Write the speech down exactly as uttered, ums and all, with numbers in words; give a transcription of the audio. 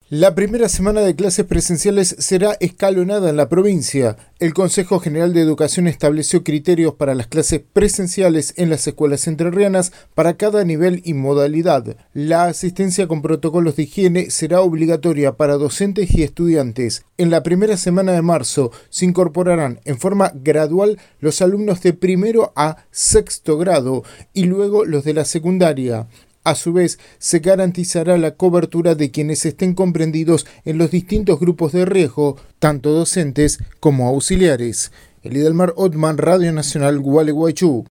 La primera semana de clases presenciales será escalonada en la provincia. El Consejo General de Educación estableció criterios para las clases presenciales en las escuelas entrerrianas para cada nivel y modalidad. La asistencia con protocolos de higiene será obligatoria para docentes y estudiantes. En la primera semana de marzo se incorporarán en forma gradual los alumnos de primero a sexto grado y luego los de la secundaria. A su vez, se garantizará la cobertura de quienes estén comprendidos en los distintos grupos de riesgo, tanto docentes como auxiliares. Elidelmar Otman, Radio Nacional, Gualeguaychú.